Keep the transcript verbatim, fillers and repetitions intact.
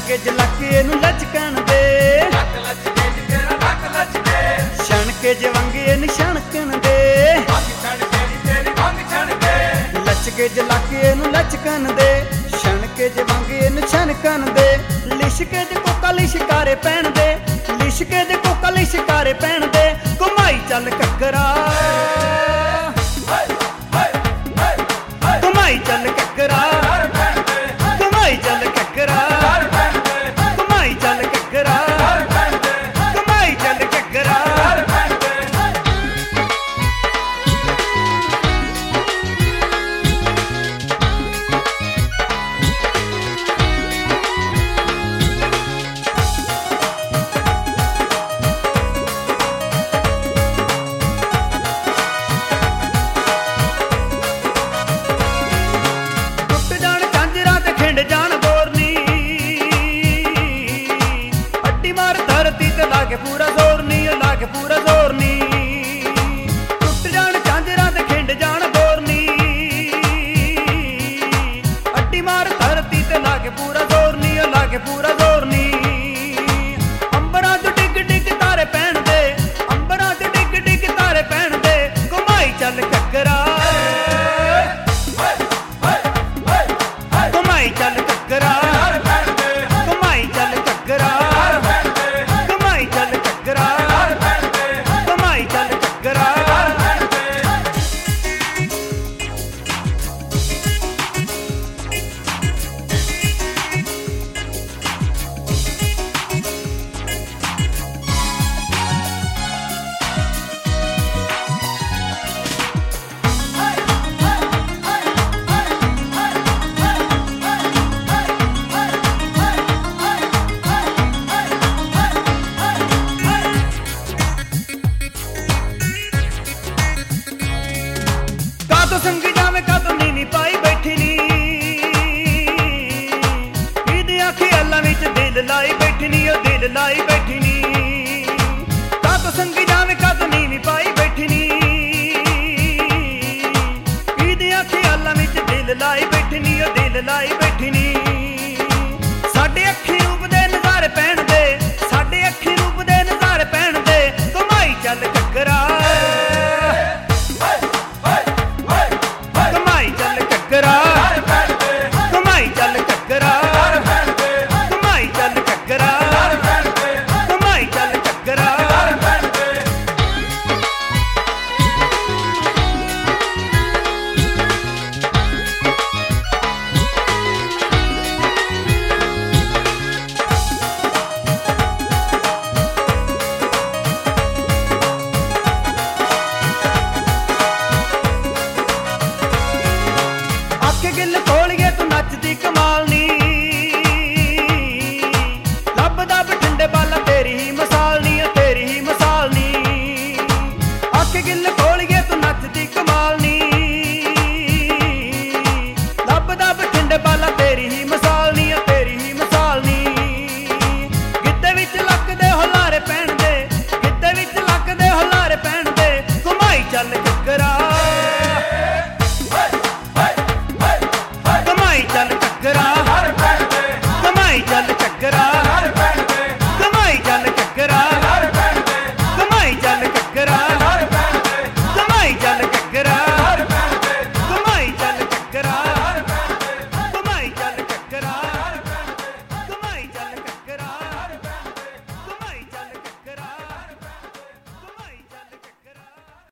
के जलाके नू लचकन दे, छण के जवंगे नू छणकन दे, लचके जलाके नू लचकन दे, छण के जवंगे नू छणकन दे, लिशके दे कोका लिशकारे पैण दे, लिशके दे कोका लिशकारे पैण दे, घुमाई चल ककरा घुमाई चल ककरा घुमाई चल ककरा घुमाई चल ककरा घुमाई चल ककरा। लागे पूरा जोर नी लागे पूरा जोर नी, टुट जान झांजरा ते खिंड जान बोर नी, अड्डी मार धरती ते लागे पूरा जोर नी लागे पूरा जोर नी। अंबरा च डिग डिग तारे पैण दे, अंबरा च डिग डिग तारे पैण दे, घुमाई चल ककरा घुमाई चल ककरा घुमाई चल ककरा घुमाई चल ककरा घुमाई चल ककरा। तो संगी जावे का तो नीनी पाई बैठी नी, ईद आखी अल्लाह विच दिल लाई बैठी नी ओ दिल लाई बैठी नी, का तो संगी जावे का तो नीनी पाई बैठी नी, ईद आखी अल्लाह विच दिल लाई बैठी नी ओ दिल लाई बैठी नी।